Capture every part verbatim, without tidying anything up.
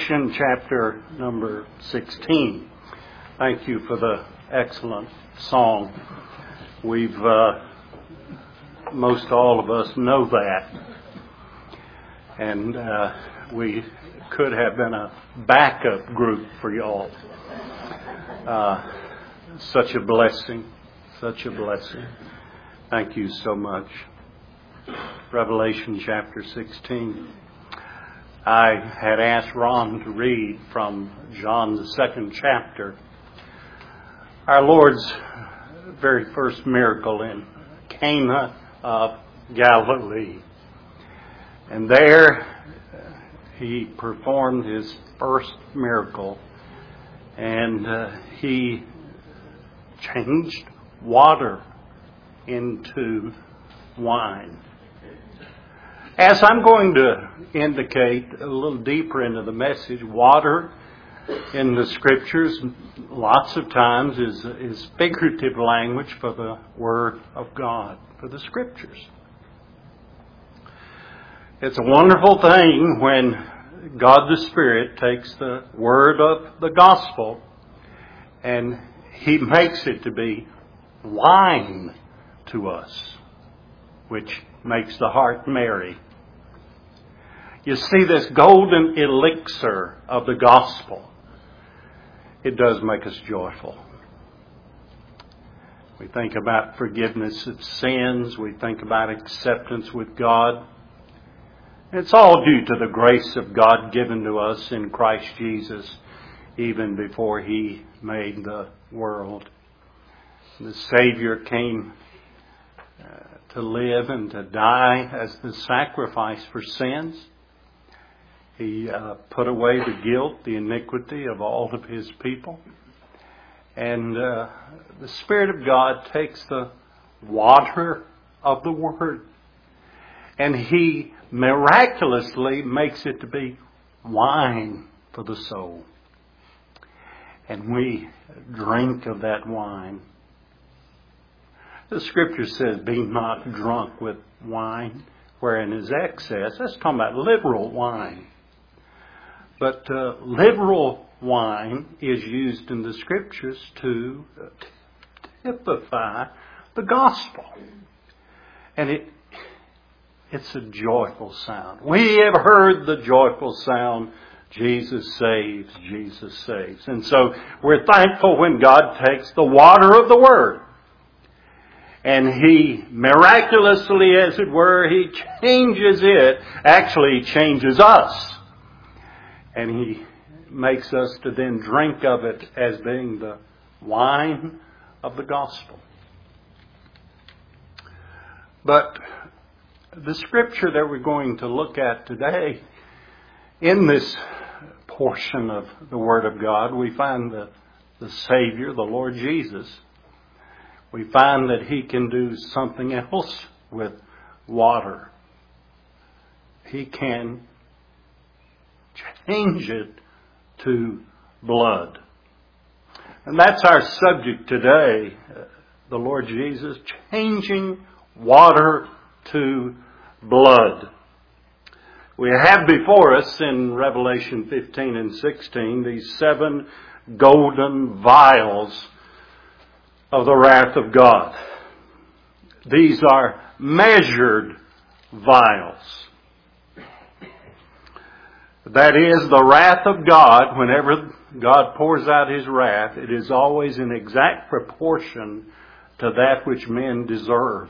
Revelation chapter number sixteen. Thank you for the excellent song. We've, uh, most all of us know that. And uh, we could have been a backup group for y'all. Uh, such a blessing. Such a blessing. Thank you so much. Revelation chapter sixteen. I had asked Ron to read from John the second chapter, our Lord's very first miracle in Cana of Galilee. And there he performed his first miracle, and uh, he changed water into wine. As I'm going to indicate a little deeper into the message, water in the Scriptures lots of times is, is figurative language for the Word of God, for the Scriptures. It's a wonderful thing when God the Spirit takes the Word of the Gospel and He makes it to be wine to us, which makes the heart merry. You see, this golden elixir of the gospel, it does make us joyful. We think about forgiveness of sins. We think about acceptance with God. It's all due to the grace of God given to us in Christ Jesus, even before He made the world. The Savior came uh, to live and to die as the sacrifice for sins. He uh, put away the guilt, the iniquity of all of His people. And uh, the Spirit of God takes the water of the Word and He miraculously makes it to be wine for the soul. And we drink of that wine. The Scripture says, be not drunk with wine, wherein is excess. That's talking about liberal wine. But uh, liberal wine is used in the Scriptures to typify the gospel. And it it's a joyful sound. We have heard the joyful sound, Jesus saves, Jesus saves. And so we're thankful when God takes the water of the Word and He miraculously, as it were, He changes it, actually He changes us. And He makes us to then drink of it as being the wine of the gospel. But the Scripture that we're going to look at today, in this portion of the Word of God, we find the, the Savior, the Lord Jesus. We find that He can do something else with water. He can change it to blood. And that's our subject today, the Lord Jesus changing water to blood. We have before us in Revelation fifteen and sixteen these seven golden vials of the wrath of God. These are measured vials. That is, the wrath of God, whenever God pours out His wrath, it is always in exact proportion to that which men deserve.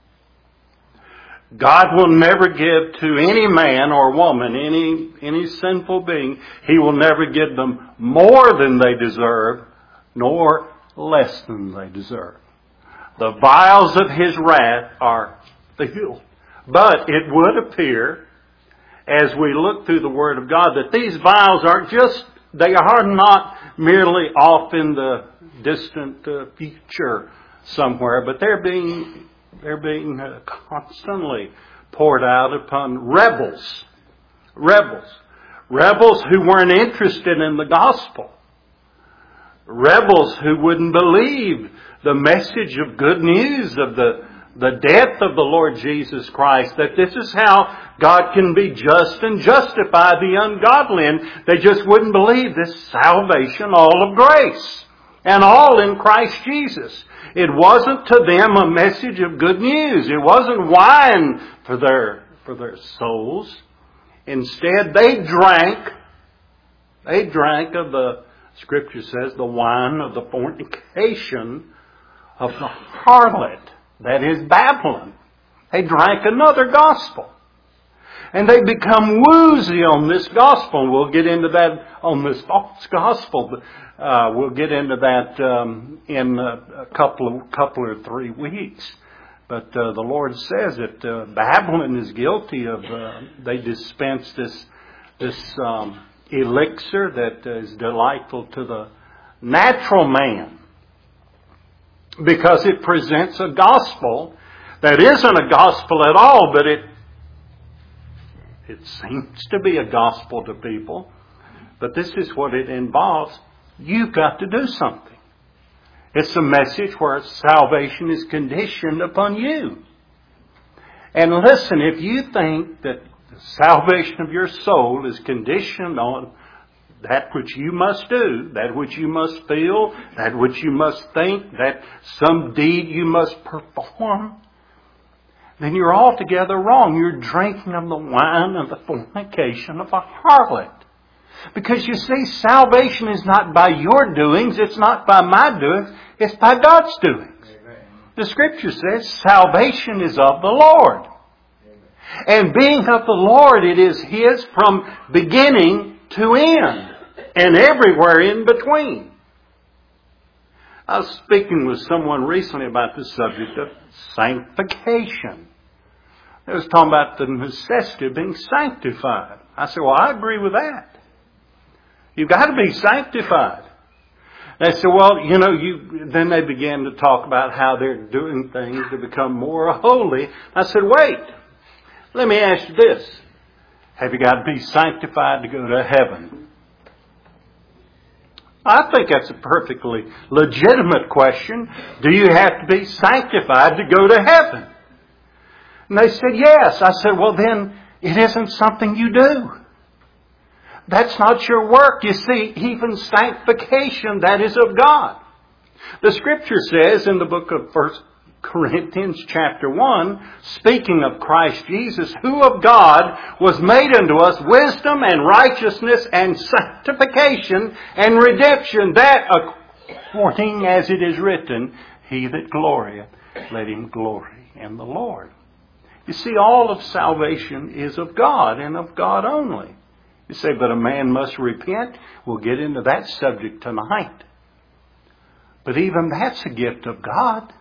God will never give to any man or woman, any, any sinful being, He will never give them more than they deserve, nor less than they deserve. The vials of His wrath are filled. But it would appear, as we look through the Word of God, that these vials are just, they are not merely off in the distant uh, future somewhere, but they're being, they're being uh, constantly poured out upon rebels. Rebels. Rebels who weren't interested in the gospel. Rebels who wouldn't believe the message of good news of the, the death of the Lord Jesus Christ, that this is how God can be just and justify the ungodly. And they just wouldn't believe this salvation, all of grace, and all in Christ Jesus. It wasn't to them a message of good news. It wasn't wine for their, for their souls. Instead, they drank, they drank of the, Scripture says, the wine of the fornication of the harlot. That is Babylon. They drank another gospel. And they become woozy on this gospel. We'll get into that on this false gospel. Uh, we'll get into that um, in a, a couple of couple or three weeks. But uh, the Lord says that uh, Babylon is guilty of. Uh, they dispense this this um, elixir that is delightful to the natural man, because it presents a gospel that isn't a gospel at all, but it it seems to be a gospel to people. But this is what it involves. You've got to do something. It's a message where salvation is conditioned upon you. And listen, if you think that the salvation of your soul is conditioned on that which you must do, that which you must feel, that which you must think, that some deed you must perform, then you're altogether wrong. You're drinking of the wine of the fornication of a harlot. Because you see, salvation is not by your doings, it's not by my doings, it's by God's doings. Amen. The Scripture says salvation is of the Lord. Amen. And being of the Lord, it is His from beginning to end, and everywhere in between. I was speaking with someone recently about the subject of sanctification. They was talking about the necessity of being sanctified. I said, well, I agree with that. You've got to be sanctified. They said, well, you know, you. Then they began to talk about how they're doing things to become more holy. I said, wait, let me ask you this. Have you got to be sanctified to go to heaven? I think that's a perfectly legitimate question. Do you have to be sanctified to go to heaven? And they said, yes. I said, well, then it isn't something you do. That's not your work. You see, even sanctification, that is of God. The Scripture says in the book of First Corinthians chapter one, speaking of Christ Jesus, who of God was made unto us wisdom and righteousness and sanctification and redemption, that according as it is written, he that glorieth, let him glory in the Lord. You see, all of salvation is of God and of God only. You say, but a man must repent. We'll get into that subject tonight. But even that's a gift of God.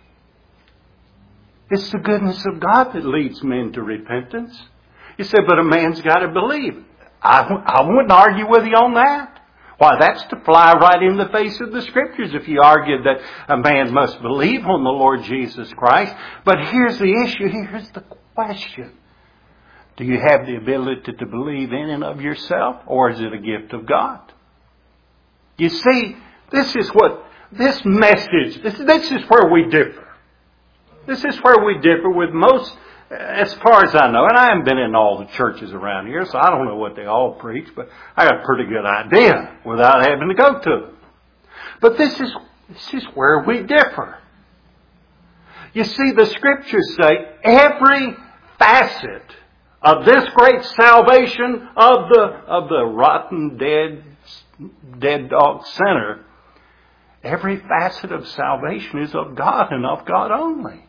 It's the goodness of God that leads men to repentance. You say, but a man's got to believe. I, I wouldn't argue with you on that. Why, that's to fly right in the face of the Scriptures if you argued that a man must believe on the Lord Jesus Christ. But here's the issue. Here's the question. Do you have the ability to believe in and of yourself, or is it a gift of God? You see, this is what, this message, this, this is where we differ. This is where we differ with most, as far as I know, and I haven't been in all the churches around here, so I don't know what they all preach, but I got a pretty good idea without having to go to them. But this is, this is where we differ. You see, the Scriptures say every facet of this great salvation of the of the rotten, dead, dead dog sinner, every facet of salvation is of God and of God only.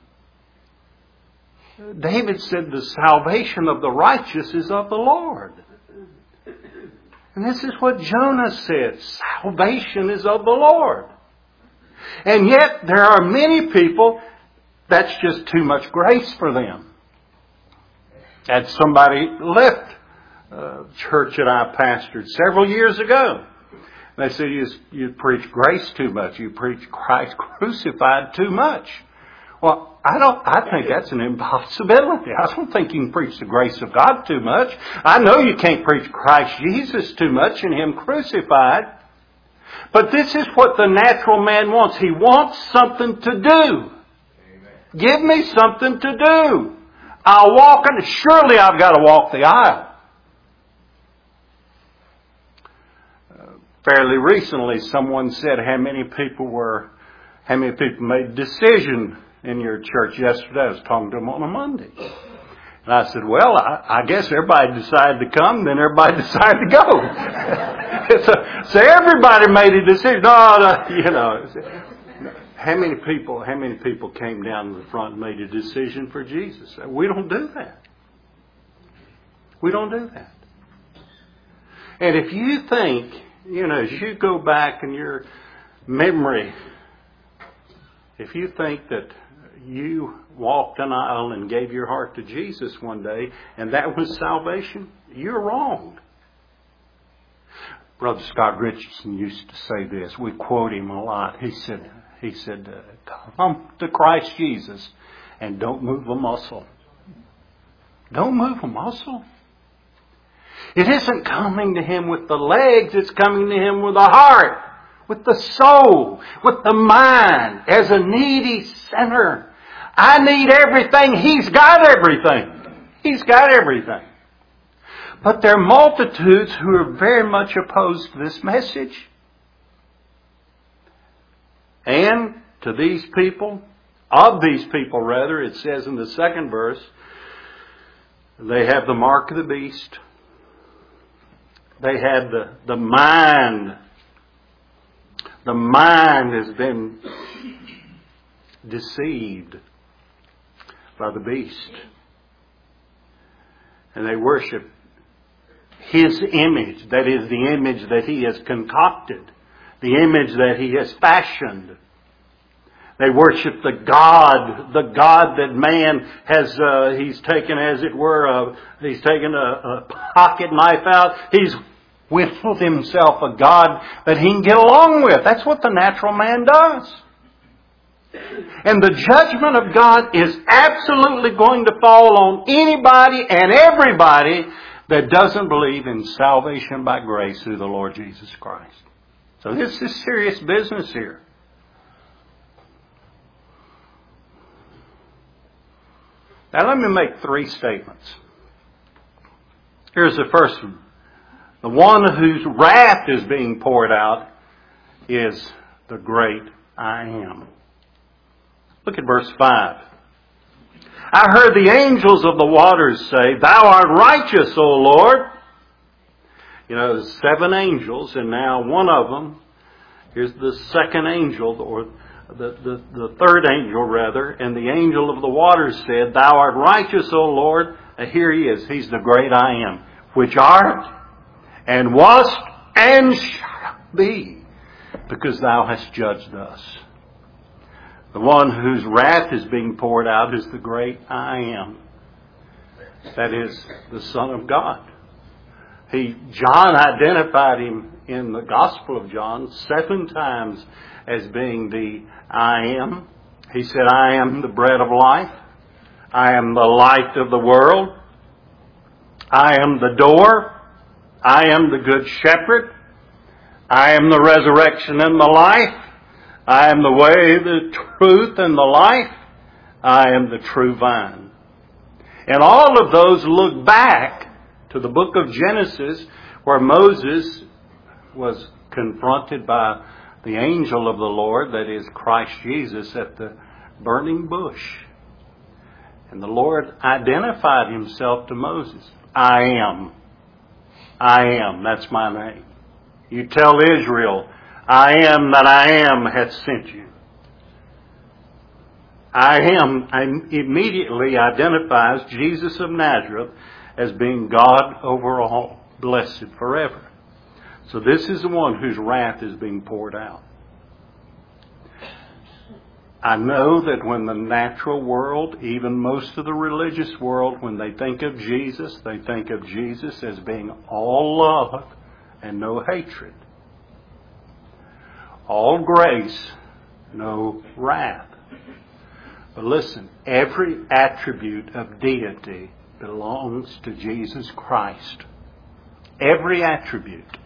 David said the salvation of the righteous is of the Lord. And this is what Jonah said. Salvation is of the Lord. And yet there are many people, that's just too much grace for them. Had somebody left a church that I pastored several years ago. They said, you, you preach grace too much. You preach Christ crucified too much. Well, I don't, I think that's an impossibility. I don't think you can preach the grace of God too much. I know you can't preach Christ Jesus too much and Him crucified. But this is what the natural man wants. He wants something to do. Give me something to do. I'll walk, and surely I've got to walk the aisle. Uh, fairly recently, someone said how many people were, how many people made a decision in your church yesterday. I was talking to them on a Monday. And I said, well, I, I guess everybody decided to come, then everybody decided to go. so, so everybody made a decision. No, no, you know. How many people, how many people came down to the front and made a decision for Jesus? We don't do that. We don't do that. And if you think, you know, as you go back in your memory, if you think that you walked an aisle and gave your heart to Jesus one day and that was salvation, you're wrong. Brother Scott Richardson used to say this. We quote him a lot. He said, he said, come to Christ Jesus and don't move a muscle. Don't move a muscle. It isn't coming to Him with the legs. It's coming to Him with the heart, with the soul, with the mind, as a needy sinner. I need everything. He's got everything. He's got everything. But there are multitudes who are very much opposed to this message. And to these people, of these people rather, it says in the second verse, they have the mark of the beast. They have the, the mind. The mind has been deceived by the beast. And they worship his image, that is the image that he has concocted, the image that he has fashioned. They worship the God, the God that man has, uh, he's taken as it were, uh, he's taken a, a pocket knife out. He's whittled himself a God that he can get along with. That's what the natural man does. And the judgment of God is absolutely going to fall on anybody and everybody that doesn't believe in salvation by grace through the Lord Jesus Christ. So this is serious business here. Now let me make three statements. Here's the first one. The one whose wrath is being poured out is the great I Am. Look at verse five. I heard the angels of the waters say, Thou art righteous, O Lord. You know, there's seven angels, and now one of them, here's the second angel, or the, the, the third angel rather, and the angel of the waters said, Thou art righteous, O Lord. And here he is. He's the great I Am, which art, and wast, and shall be, because thou hast judged us. The one whose wrath is being poured out is the great I Am. That is the Son of God. He, John identified him in the Gospel of John seven times as being the I Am. He said, I am the bread of life. I am the light of the world. I am the door. I am the good shepherd. I am the resurrection and the life. I am the way, the truth, and the life. I am the true vine. And all of those look back to the book of Genesis, where Moses was confronted by the angel of the Lord, that is Christ Jesus, at the burning bush. And the Lord identified himself to Moses. I am. I am. That's my name. You tell Israel, I am that I am hath sent you. I am I immediately identifies Jesus of Nazareth as being God over all, blessed forever. So this is the one whose wrath is being poured out. I know that when the natural world, even most of the religious world, when they think of Jesus, they think of Jesus as being all love and no hatred. All grace, no wrath. But listen, every attribute of deity belongs to Jesus Christ. Every attribute.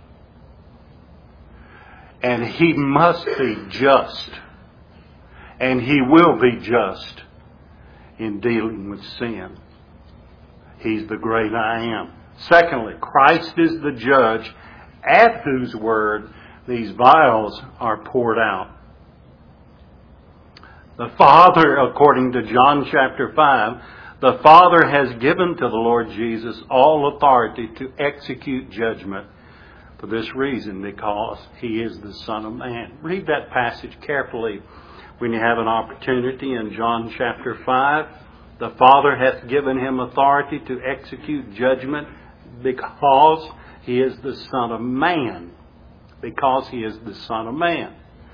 And He must be just. And He will be just in dealing with sin. He's the great I am. Secondly, Christ is the judge at whose word these vials are poured out. The Father, according to John chapter five, the Father has given to the Lord Jesus all authority to execute judgment for this reason, because He is the Son of Man. Read that passage carefully when you have an opportunity in John chapter five. The Father hath given Him authority to execute judgment because He is the Son of Man. Because He is the Son of Man.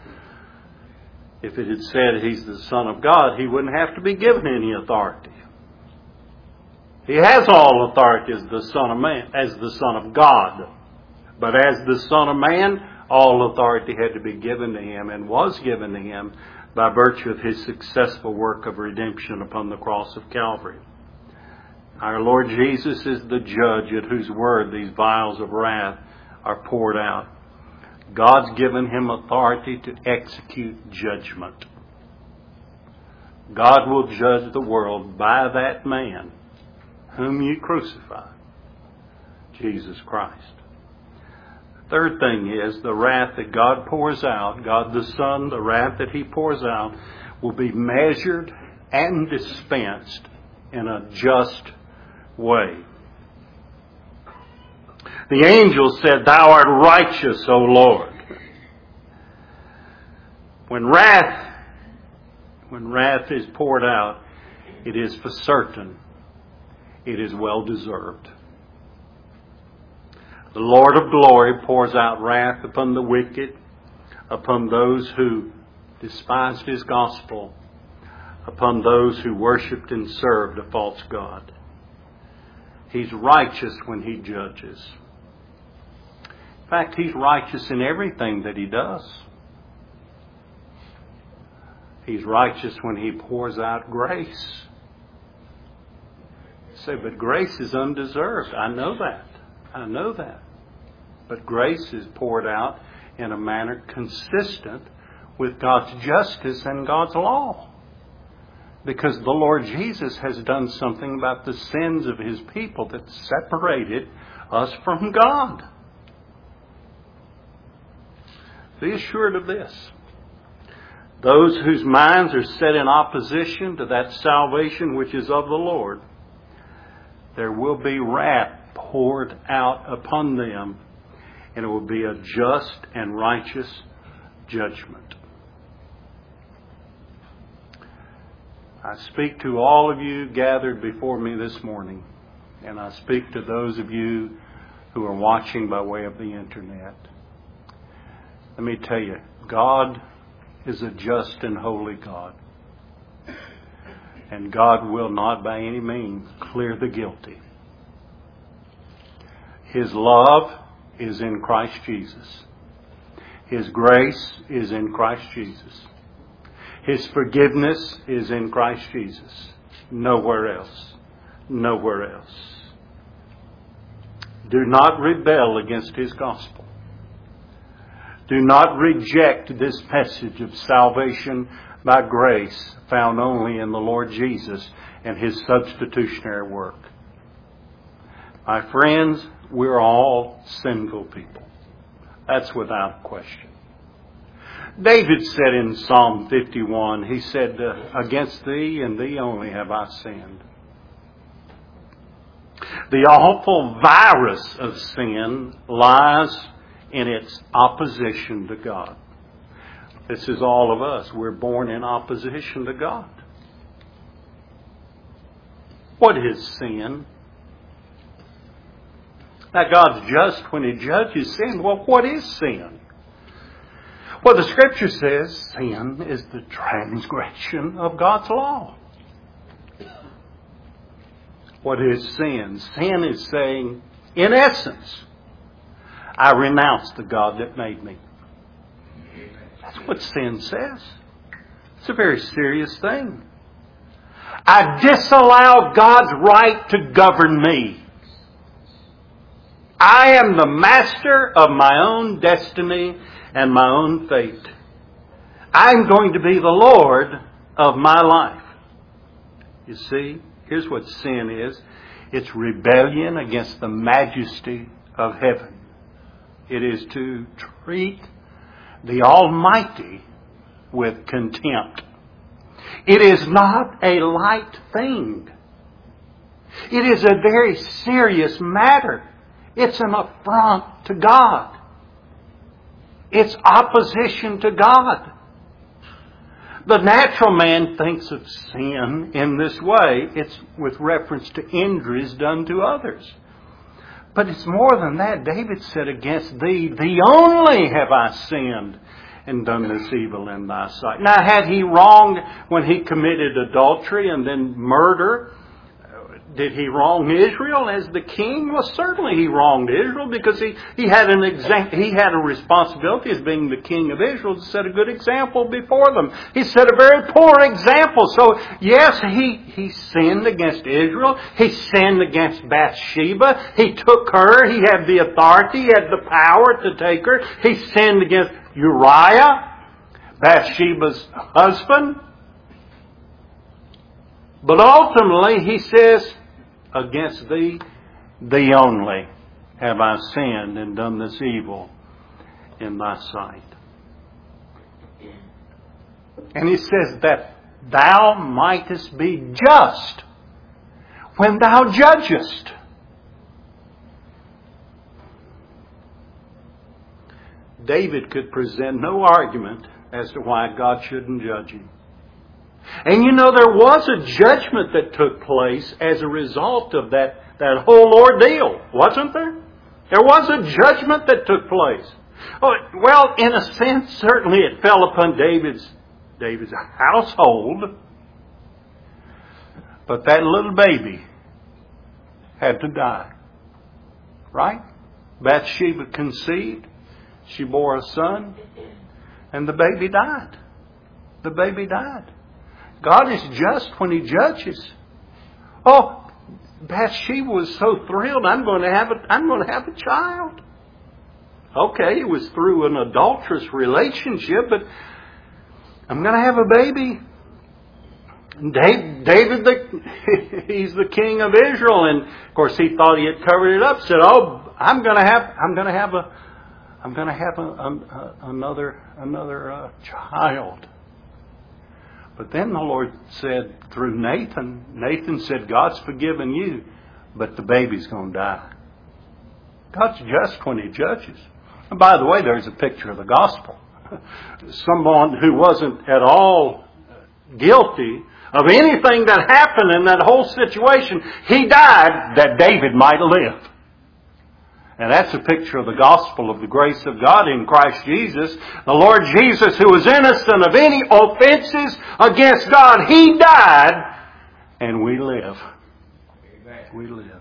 If it had said He's the Son of God, He wouldn't have to be given any authority. He has all authority as the Son of Man, as the Son of God. But as the Son of Man, all authority had to be given to Him and was given to Him by virtue of His successful work of redemption upon the cross of Calvary. Our Lord Jesus is the judge at whose word these vials of wrath are poured out. God's given Him authority to execute judgment. God will judge the world by that man whom you crucified, Jesus Christ. Third thing is, the wrath that God pours out, God the Son, the wrath that He pours out will be measured and dispensed in a just way. The angel said, Thou art righteous, O Lord. When wrath, when wrath is poured out, it is for certain. It is well deserved. The Lord of glory pours out wrath upon the wicked, upon those who despised His gospel, upon those who worshipped and served a false god. He's righteous when He judges. In fact, He's righteous in everything that He does. He's righteous when He pours out grace. You say, but grace is undeserved. I know that. I know that. But grace is poured out in a manner consistent with God's justice and God's law. Because the Lord Jesus has done something about the sins of His people that separated us from God. Be assured of this. Those whose minds are set in opposition to that salvation which is of the Lord, there will be wrath poured out upon them, and it will be a just and righteous judgment. I speak to all of you gathered before me this morning, and I speak to those of you who are watching by way of the internet. Let me tell you, God is a just and holy God. And God will not by any means clear the guilty. His love is in Christ Jesus. His grace is in Christ Jesus. His forgiveness is in Christ Jesus. Nowhere else. Nowhere else. Do not rebel against His gospel. Do not reject this message of salvation by grace found only in the Lord Jesus and His substitutionary work. My friends, we're all sinful people. That's without question. David said in Psalm fifty-one, he said, Against Thee and Thee only have I sinned. The awful virus of sin lies in its opposition to God. This is all of us. We're born in opposition to God. What is sin? Now, God's just when He judges sin. Well, what is sin? Well, the Scripture says sin is the transgression of God's law. What is sin? Sin is saying, in essence, I renounce the God that made me. That's what sin says. It's a very serious thing. I disallow God's right to govern me. I am the master of my own destiny and my own fate. I'm going to be the Lord of my life. You see, here's what sin is. It's rebellion against the majesty of heaven. It is to treat the Almighty with contempt. It is not a light thing. It is a very serious matter. It's an affront to God. It's opposition to God. The natural man thinks of sin in this way. It's with reference to injuries done to others. But it's more than that. David said, against thee, thee only have I sinned and done this evil in thy sight. Now, had he wronged when he committed adultery and then murder? Did he wrong Israel as the king? Well, certainly he wronged Israel because he, he had an exa- he had a responsibility as being the king of Israel to set a good example before them. He set a very poor example. So, yes, he, he sinned against Israel. He sinned against Bathsheba. He took her. He had the authority. He had the power to take her. He sinned against Uriah, Bathsheba's husband. But ultimately, he says, against thee, thee only have I sinned and done this evil in thy sight. And he says that thou mightest be just when thou judgest. David could present no argument as to why God shouldn't judge him. And you know, there was a judgment that took place as a result of that, that whole ordeal, wasn't there? There was a judgment that took place. Oh, well, in a sense, certainly it fell upon David's, David's household. But that little baby had to die. Right? Bathsheba conceived. She bore a son. And the baby died. The baby died. God is just when He judges. Oh, Bathsheba was so thrilled. I'm going to have a, I'm going to have a child. Okay, it was through an adulterous relationship, but I'm going to have a baby. David, David the, he's the king of Israel, and of course he thought he had covered it up. Said, "Oh, I'm going to have, I'm going to have a, I'm going to have a, a, another, another uh, child." But then the Lord said through Nathan, Nathan said, "God's forgiven you, but the baby's going to die." God's just when He judges. And by the way, there's a picture of the gospel. Someone who wasn't at all guilty of anything that happened in that whole situation, he died that David might live. And that's a picture of the gospel of the grace of God in Christ Jesus. The Lord Jesus, who was innocent of any offenses against God, He died, and we live. We live.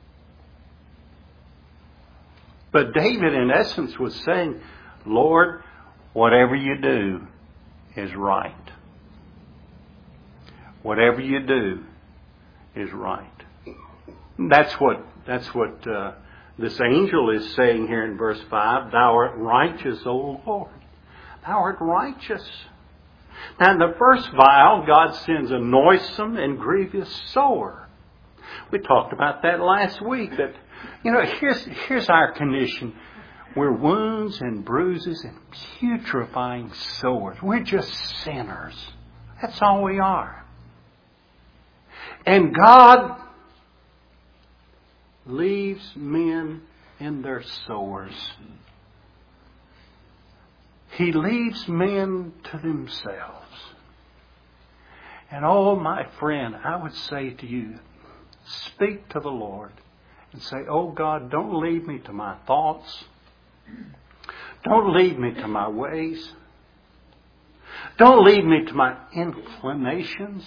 But David, in essence, was saying, "Lord, whatever you do is right. Whatever you do is right." That's what, that's what, uh, this angel is saying here in verse five, "Thou art righteous, O Lord. Thou art righteous." Now in the first vial, God sends a noisome and grievous sore. We talked about that last week. That, you know, here's, here's our condition. We're wounds and bruises and putrefying sores. We're just sinners. That's all we are. And God leaves men in their sores. He leaves men to themselves. And oh, my friend, I would say to you, speak to the Lord and say, "Oh God, don't leave me to my thoughts. Don't lead me to my ways. Don't lead me to my inclinations.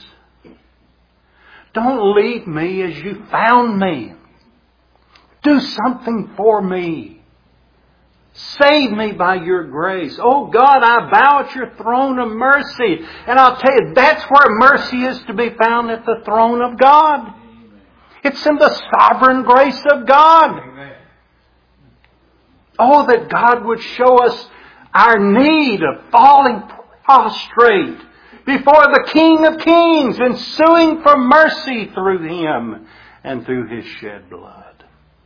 Don't leave me as you found me. Do something for me. Save me by your grace. Oh God, I bow at your throne of mercy." And I'll tell you, that's where mercy is to be found, at the throne of God. It's in the sovereign grace of God. Amen. Oh, that God would show us our need of falling prostrate before the King of Kings and suing for mercy through Him and through His shed blood.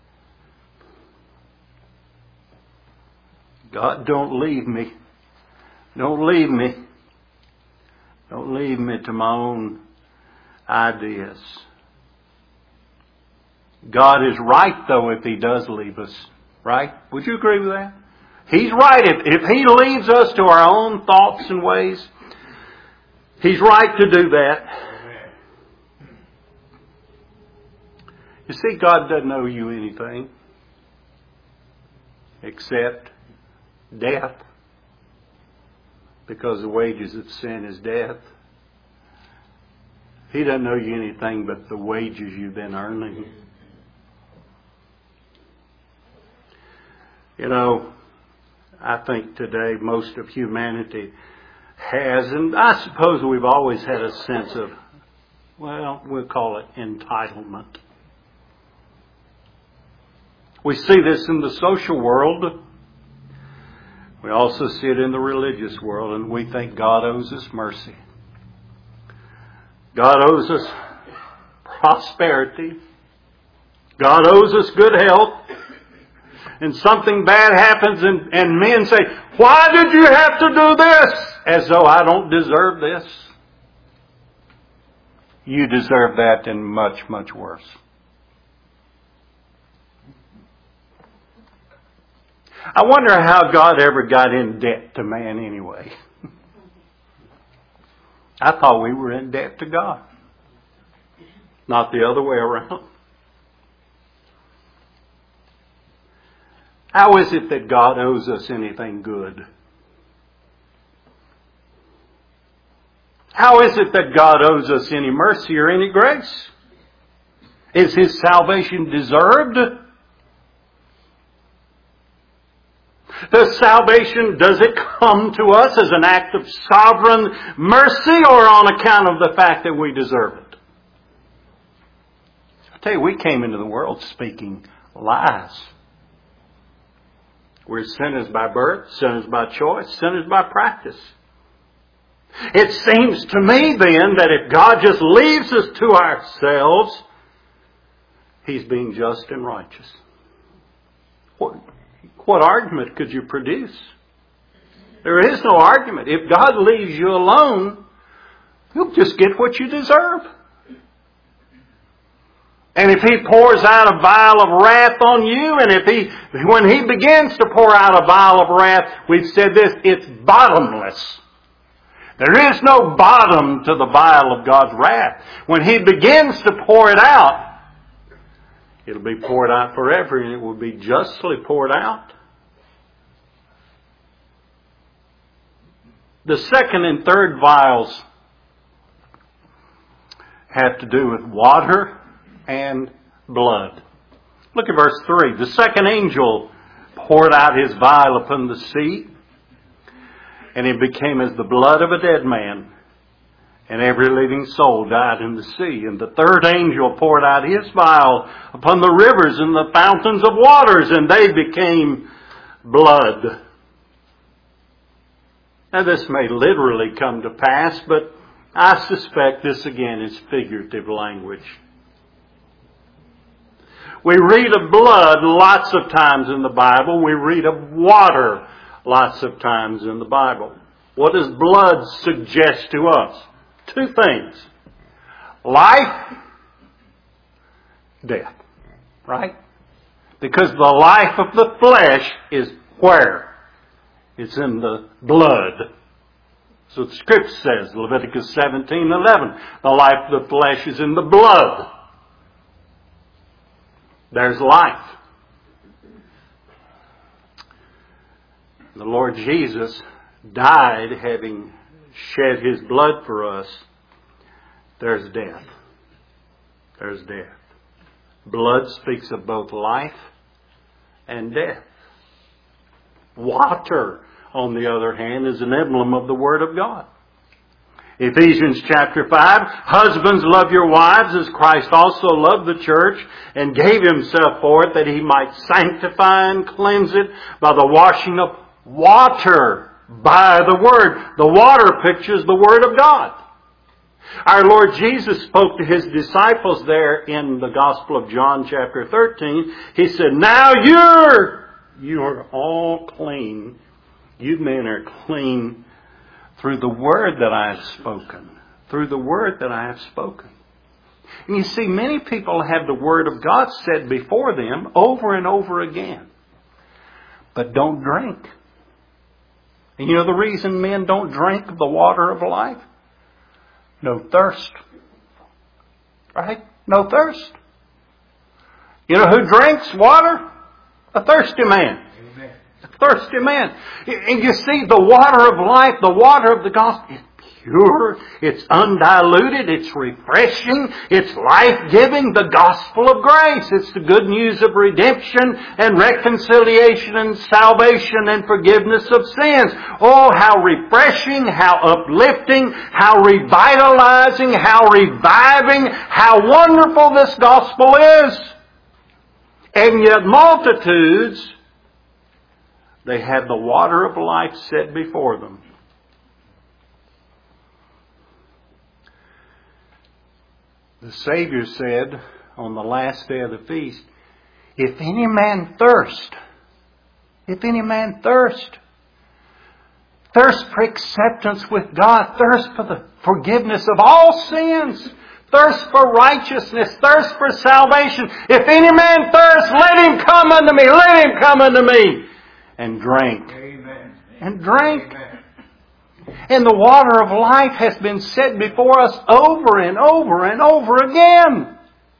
God, don't leave me. Don't leave me. Don't leave me to my own ideas. God is right, though, if He does leave us. Right? Would you agree with that? He's right. If, if He leaves us to our own thoughts and ways, He's right to do that. You see, God doesn't owe you anything except death. Because the wages of sin is death. He doesn't owe you anything but the wages you've been earning. You know, I think today most of humanity has, and I suppose we've always had a sense of, well, we'll call it entitlement. We see this in the social world. We also see it in the religious world, and we think God owes us mercy. God owes us prosperity. God owes us good health. And something bad happens and, and men say, why did you have to do this? As though I don't deserve this. You deserve that and much, much worse. I wonder how God ever got in debt to man anyway. I thought we were in debt to God. Not the other way around. How is it that God owes us anything good? How is it that God owes us any mercy or any grace? Is His salvation deserved? Does salvation, does it come to us as an act of sovereign mercy or on account of the fact that we deserve it? I tell you, we came into the world speaking lies. We're sinners by birth, sinners by choice, sinners by practice. It seems to me then that if God just leaves us to ourselves, He's being just and righteous. What, what argument could you produce? There is no argument. If God leaves you alone, you'll just get what you deserve. And if He pours out a vial of wrath on you, and if He, when He begins to pour out a vial of wrath, we've said this, it's bottomless. There is no bottom to the vial of God's wrath. When He begins to pour it out, it'll be poured out forever, and it will be justly poured out. The second and third vials have to do with water and blood. Look at verse three. The second angel poured out his vial upon the sea, and it became as the blood of a dead man, and every living soul died in the sea. And the third angel poured out his vial upon the rivers and the fountains of waters, and they became blood. Now this may literally come to pass, but I suspect this again is figurative language. We read of blood lots of times in the Bible. We read of water lots of times in the Bible. What does blood suggest to us? Two things. Life, death. Right? Because the life of the flesh is where? It's in the blood. So the Scripture says, Leviticus seventeen eleven, the life of the flesh is in the blood. There's life. The Lord Jesus died having shed His blood for us. There's death. There's death. Blood speaks of both life and death. Water, on the other hand, is an emblem of the Word of God. Ephesians chapter five, husbands, love your wives as Christ also loved the church and gave Himself for it, that He might sanctify and cleanse it by the washing of water by the Word. The water pictures the Word of God. Our Lord Jesus spoke to His disciples there in the Gospel of John chapter thirteen. He said, now you're, you're all clean. You men are clean through the Word that I have spoken. Through the Word that I have spoken. And you see, many people have the Word of God said before them over and over again. But don't drink. And you know the reason men don't drink the water of life? No thirst. Right? No thirst. You know who drinks water? A thirsty man. Amen. A thirsty man. And you see, the water of life, the water of the gospel, is pure, it's undiluted, it's refreshing, it's life-giving, the gospel of grace. It's the good news of redemption and reconciliation and salvation and forgiveness of sins. Oh, how refreshing, how uplifting, how revitalizing, how reviving, how wonderful this gospel is. And yet multitudes, they had the water of life set before them. The Savior said on the last day of the feast, if any man thirst, if any man thirst, thirst for acceptance with God, thirst for the forgiveness of all sins, thirst for righteousness, thirst for salvation. If any man thirst, let him come unto me, let him come unto me. And drink. Amen. And drink. Amen. And the water of life has been set before us over and over and over again.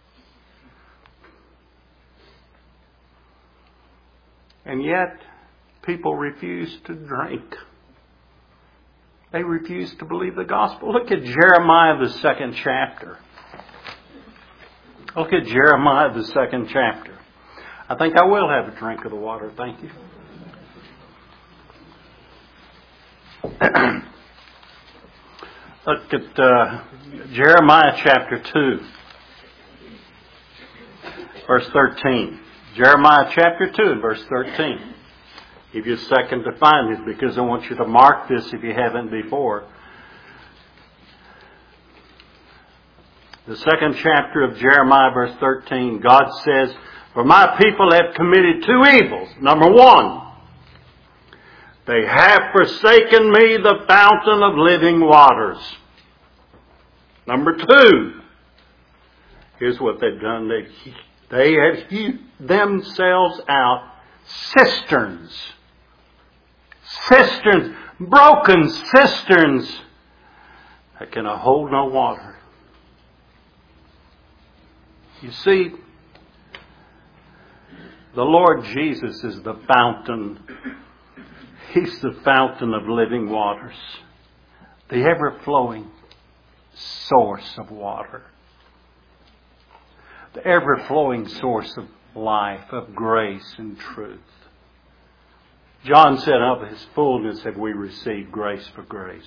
And yet, people refuse to drink. They refuse to believe the gospel. Look at Jeremiah, the second chapter. Look at Jeremiah, the second chapter. I think I will have a drink of the water. Thank you. Look at uh, Jeremiah chapter two, verse thirteen. Jeremiah chapter two and verse thirteen. Give you a second to find it because I want you to mark this if you haven't before. The second chapter of Jeremiah, verse thirteen, God says, for my people have committed two evils. Number one, they have forsaken me, the fountain of living waters. Number two, here's what they've done. They, they have hewn themselves out cisterns. Cisterns, broken cisterns that can hold no water. You see, the Lord Jesus is the fountain. He's the fountain of living waters. The ever-flowing source of water. The ever-flowing source of life, of grace and truth. John said, of His fullness have we received grace for grace.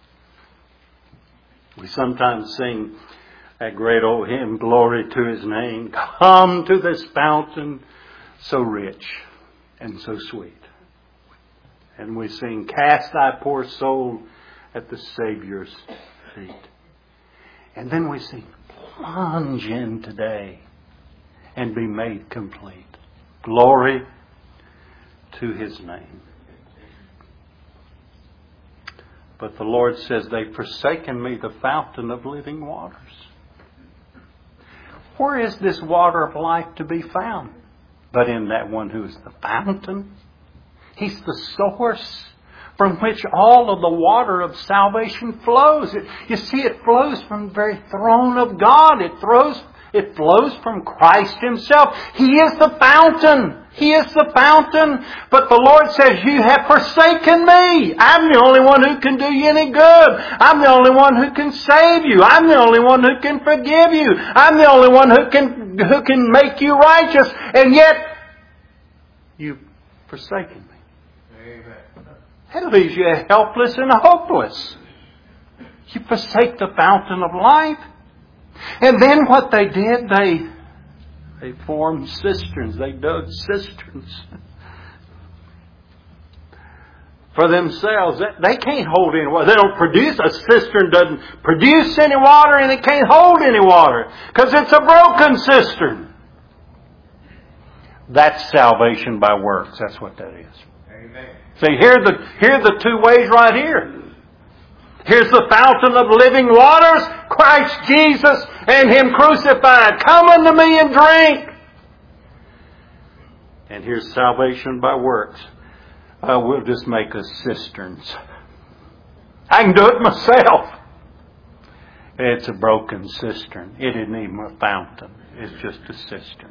We sometimes sing that great old hymn, glory to His name. Come to this fountain so rich and so sweet. And we sing, cast thy poor soul at the Savior's feet. And then we sing, plunge in today and be made complete. Glory to His name. But the Lord says, they've forsaken me, the fountain of living waters. Where is this water of life to be found? But in that one who is the fountain. He's the source from which all of the water of salvation flows. It, you see, it flows from the very throne of God. It flows, it flows from Christ Himself. He is the fountain. He is the fountain. But the Lord says, you have forsaken me. I'm the only one who can do you any good. I'm the only one who can save you. I'm the only one who can forgive you. I'm the only one who can, who can make you righteous. And yet, you've forsaken me. That leaves you helpless and hopeless. You forsake the fountain of life. And then what they did, they they formed cisterns. They dug cisterns. for themselves. They can't hold any water. They don't produce. A cistern doesn't produce any water, and it can't hold any water because it's a broken cistern. That's salvation by works. That's what that is. Amen. See, here are the, here are the two ways right here. Here's the fountain of living waters, Christ Jesus and Him crucified. Come unto me and drink. And here's salvation by works. Uh, we'll just make us cisterns. I can do it myself. It's a broken cistern. It isn't even a fountain. It's just a cistern.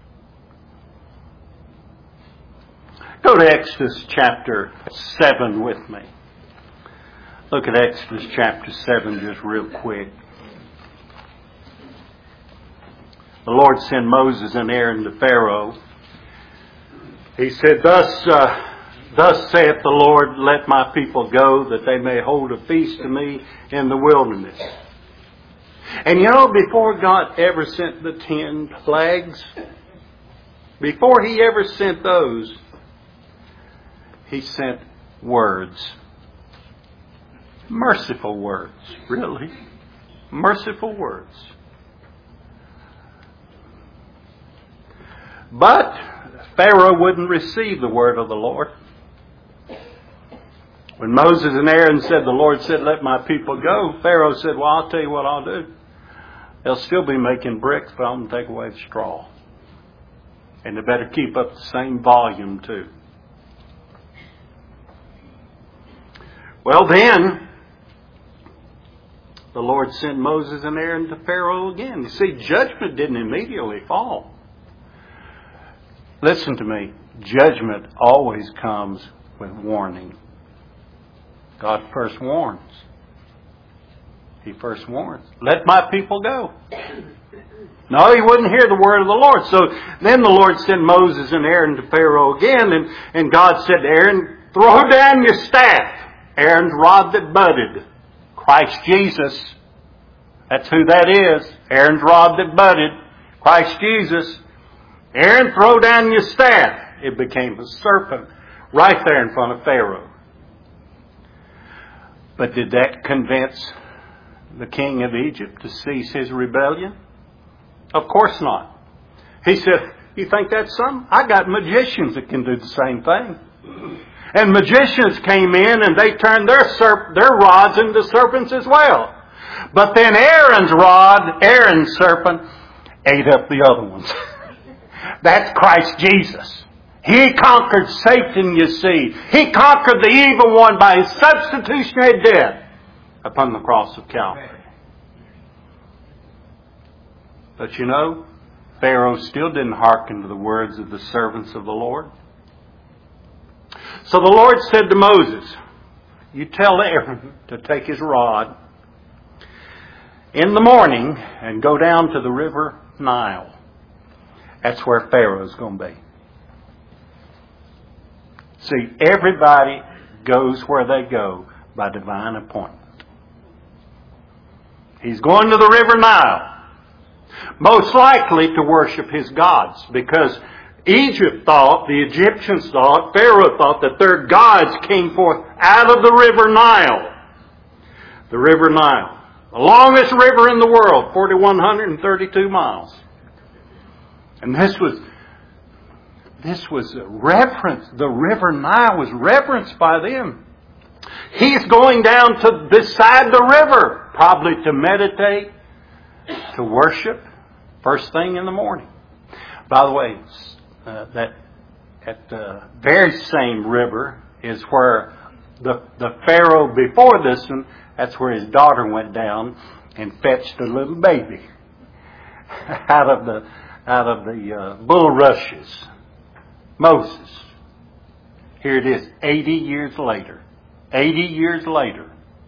Go to Exodus chapter seven with me. Look at Exodus chapter seven just real quick. The Lord sent Moses and Aaron to Pharaoh. He said, Thus, uh, thus saith the Lord, let my people go, that they may hold a feast to me in the wilderness. And you know, before God ever sent the ten plagues, before He ever sent those, He sent words. Merciful words, really. Merciful words. But Pharaoh wouldn't receive the word of the Lord. When Moses and Aaron said, the Lord said, let my people go, Pharaoh said, well, I'll tell you what I'll do. They'll still be making bricks, but I'm going to take away the straw. And they better keep up the same volume too. Well then, the Lord sent Moses and Aaron to Pharaoh again. You see, judgment didn't immediately fall. Listen to me. Judgment always comes with warning. God first warns. He first warns. Let my people go. No, he wouldn't hear the word of the Lord. So then the Lord sent Moses and Aaron to Pharaoh again. And, and God said to Aaron, throw down your staff. Aaron's rod that budded. Christ Jesus. That's who that is. Aaron's rod that budded. Christ Jesus. Aaron, throw down your staff. It became a serpent right there in front of Pharaoh. But did that convince the king of Egypt to cease his rebellion? Of course not. He said, you think that's something? I got magicians that can do the same thing. And magicians came in and they turned their serp- their rods into serpents as well. But then Aaron's rod, Aaron's serpent, ate up the other ones. That's Christ Jesus. He conquered Satan, you see. He conquered the evil one by His substitutionary death upon the cross of Calvary. But you know, Pharaoh still didn't hearken to the words of the servants of the Lord. So the Lord said to Moses, you tell Aaron to take his rod in the morning and go down to the river Nile. That's where Pharaoh's going to be. See, everybody goes where they go by divine appointment. He's going to the river Nile, most likely to worship his gods, because Egypt thought, the Egyptians thought, Pharaoh thought that their gods came forth out of the river Nile. The river Nile. The longest river in the world, four thousand one hundred thirty-two miles. And this was, this was a reverence. The river Nile was reverenced by them. He's going down to beside the river, probably to meditate, to worship, first thing in the morning. By the way, uh, that at the very same river is where the the Pharaoh before this one, that's where his daughter went down and fetched a little baby out of the out of the uh, bulrushes. Moses. Here it is, eighty years later. Eighty years later.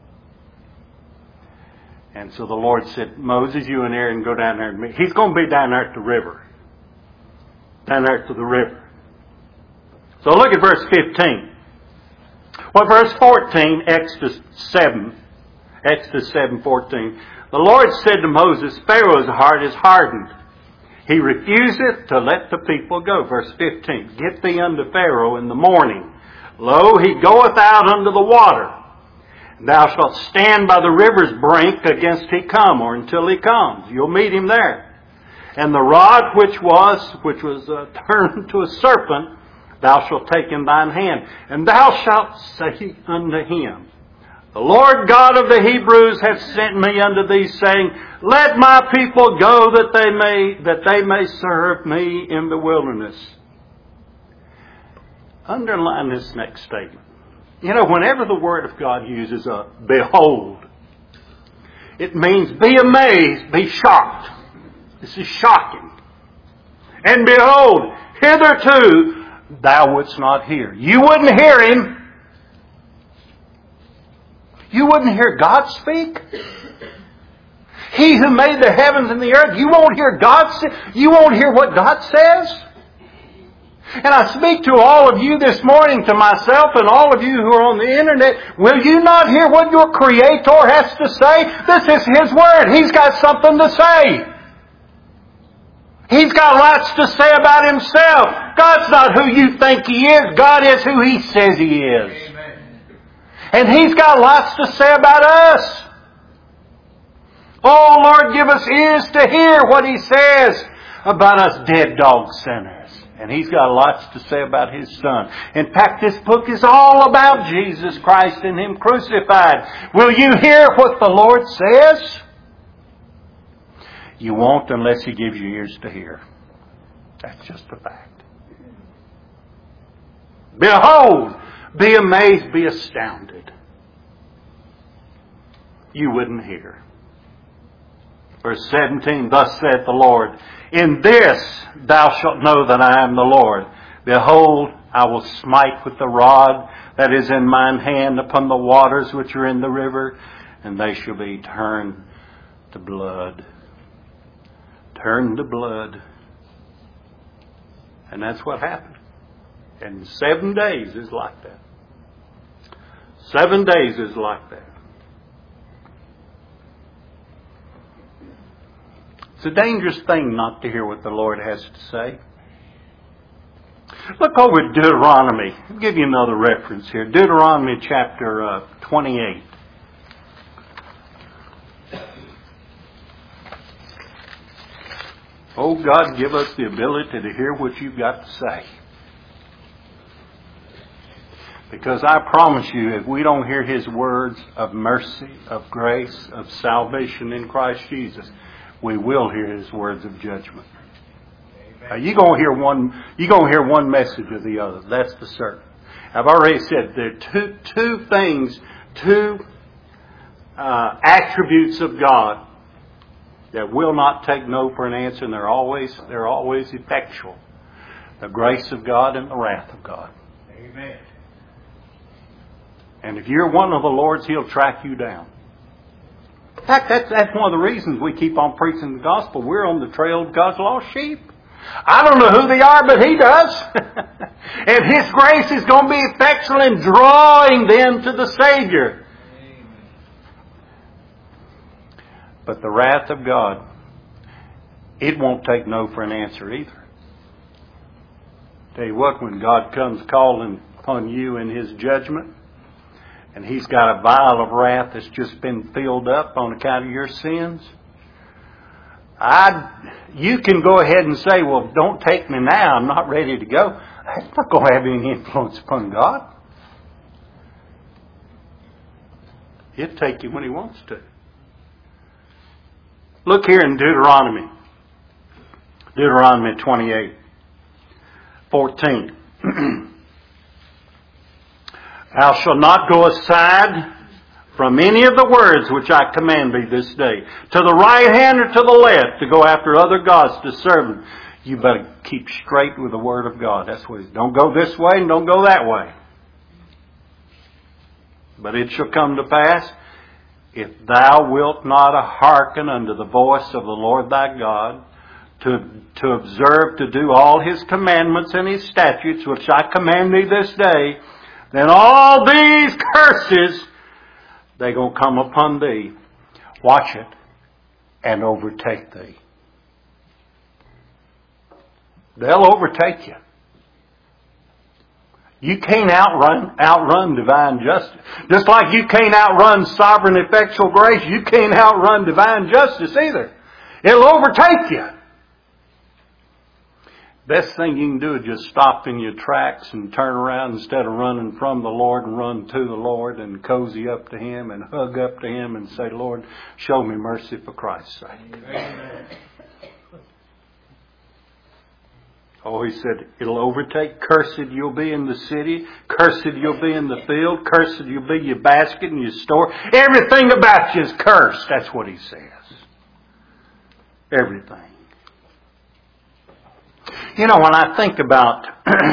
And so the Lord said, Moses, you and Aaron go down there and meet. He's going to be down there at the river. Down there to the river. So look at verse fifteen. Well, verse fourteen, Exodus seven. Exodus seven fourteen. The Lord said to Moses, Pharaoh's heart is hardened. He refuseth to let the people go. Verse fifteen. Get thee unto Pharaoh in the morning Lo, he goeth out unto the water. And thou shalt stand by the river's brink against he come, or until he comes. You'll meet him there. And the rod which was, which was uh, turned to a serpent, thou shalt take in thine hand. And thou shalt say unto him, The Lord God of the Hebrews hath sent me unto thee, saying, Let my people go that they may, that they may serve me in the wilderness. Underline this next statement. You know, whenever the Word of God uses a behold, it means be amazed, be shocked. This is shocking. And behold, hitherto thou wouldst not hear. You wouldn't hear Him. You wouldn't hear God speak. He who made the heavens and the earth, you won't hear God say, you won't hear what God says. And I speak to all of you this morning, to myself and all of you who are on the internet. Will you not hear what your Creator has to say? This is His Word. He's got something to say. He's got lots to say about Himself. God's not who you think He is. God is who He says He is. Amen. And He's got lots to say about us. Oh, Lord, give us ears to hear what He says about us dead dog sinners. And He's got lots to say about His Son. In fact, this book is all about Jesus Christ and Him crucified. Will you hear what the Lord says? You won't unless He gives you ears to hear. That's just a fact. Behold, be amazed, be astounded. You wouldn't hear. Verse seventeen, Thus saith the Lord, In this thou shalt know that I am the Lord. Behold, I will smite with the rod that is in mine hand upon the waters which are in the river, and they shall be turned to blood. Turned to blood. And that's what happened. And seven days is like that. Seven days is like that. It's a dangerous thing not to hear what the Lord has to say. Look over at Deuteronomy. I'll give you another reference here. Deuteronomy chapter uh, twenty-eight. Oh, God, give us the ability to hear what you've got to say. Because I promise you, if we don't hear His words of mercy, of grace, of salvation in Christ Jesus, we will hear His words of judgment. Uh, you're going to hear one. You're going to hear one message or the other. That's for certain. I've already said there are two two things, two uh, attributes of God that will not take no for an answer, and they're always they're always effectual: the grace of God and the wrath of God. Amen. And if you're one of the Lord's, He'll track you down. In fact, that's, that's one of the reasons we keep on preaching the gospel. We're on the trail of God's lost sheep. I don't know who they are, but He does. And His grace is going to be effectual in drawing them to the Savior. But the wrath of God, it won't take no for an answer either. Tell you what, when God comes calling upon you in His judgment, and He's got a vial of wrath that's just been filled up on account of your sins, I, you can go ahead and say, well, don't take me now. I'm not ready to go. That's not going to have any influence upon God. He'll take you when He wants to. Look here in Deuteronomy. Deuteronomy twenty-eight, fourteen. Thou shalt not go aside from any of the words which I command thee this day, to the right hand or to the left, to go after other gods to serve them. You better keep straight with the Word of God. That's what it is. Don't go this way and don't go that way. But it shall come to pass, if thou wilt not hearken unto the voice of the Lord thy God, to, to observe to do all His commandments and His statutes, which I command thee this day, then all these curses, they're going to come upon thee. Watch it and overtake thee. They'll overtake you. You can't outrun, outrun divine justice. Just like you can't outrun sovereign effectual grace, you can't outrun divine justice either. It'll overtake you. Best thing you can do is just stop in your tracks and turn around instead of running from the Lord, and run to the Lord and cozy up to Him and hug up to Him and say, Lord, show me mercy for Christ's sake. Amen. Oh, He said, it'll overtake. Cursed you'll be in the city. Cursed you'll be in the field. Cursed you'll be your basket and your store. Everything about you is cursed. That's what He says. Everything. You know, when I think about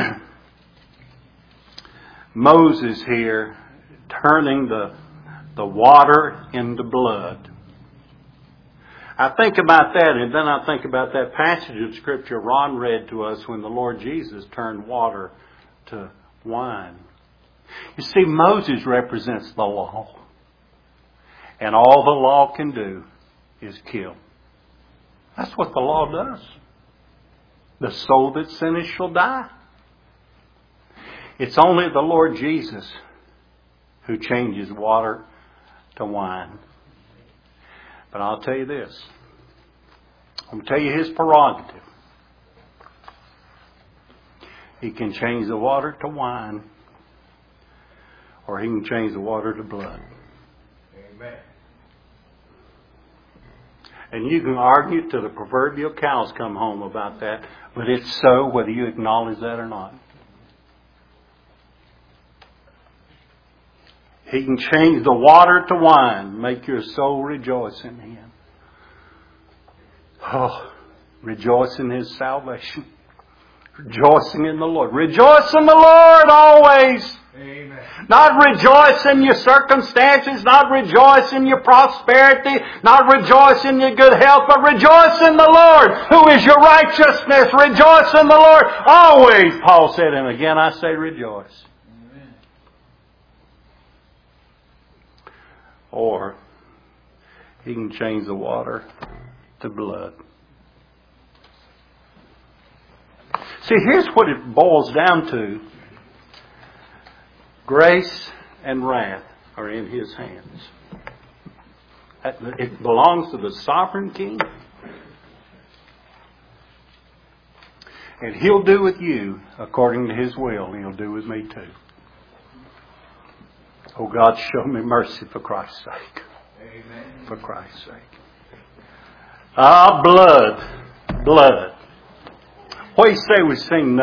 Moses here turning the, the water into blood, I think about that, and then I think about that passage of Scripture Ron read to us when the Lord Jesus turned water to wine. You see, Moses represents the law. And all the law can do is kill. That's what the law does. The soul that sinneth shall die. It's only the Lord Jesus who changes water to wine. But I'll tell you this. I'm going to tell you His prerogative. He can change the water to wine, or He can change the water to blood. Amen. And you can argue till the proverbial cows come home about that, but it's so whether you acknowledge that or not. He can change the water to wine, make your soul rejoice in Him. Oh, rejoice in His salvation. Rejoicing in the Lord. Rejoice in the Lord always. Amen. Not rejoice in your circumstances, not rejoice in your prosperity, not rejoice in your good health, but rejoice in the Lord, who is your righteousness. Rejoice in the Lord always, Paul said, and again I say rejoice. Amen. Or He can change the water to blood. See, here's what it boils down to. Grace and wrath are in His hands. It belongs to the sovereign King. And He'll do with you according to His will. He'll do with me too. Oh God, show me mercy for Christ's sake. Amen. For Christ's sake. Ah, blood. Blood. What do you say we sing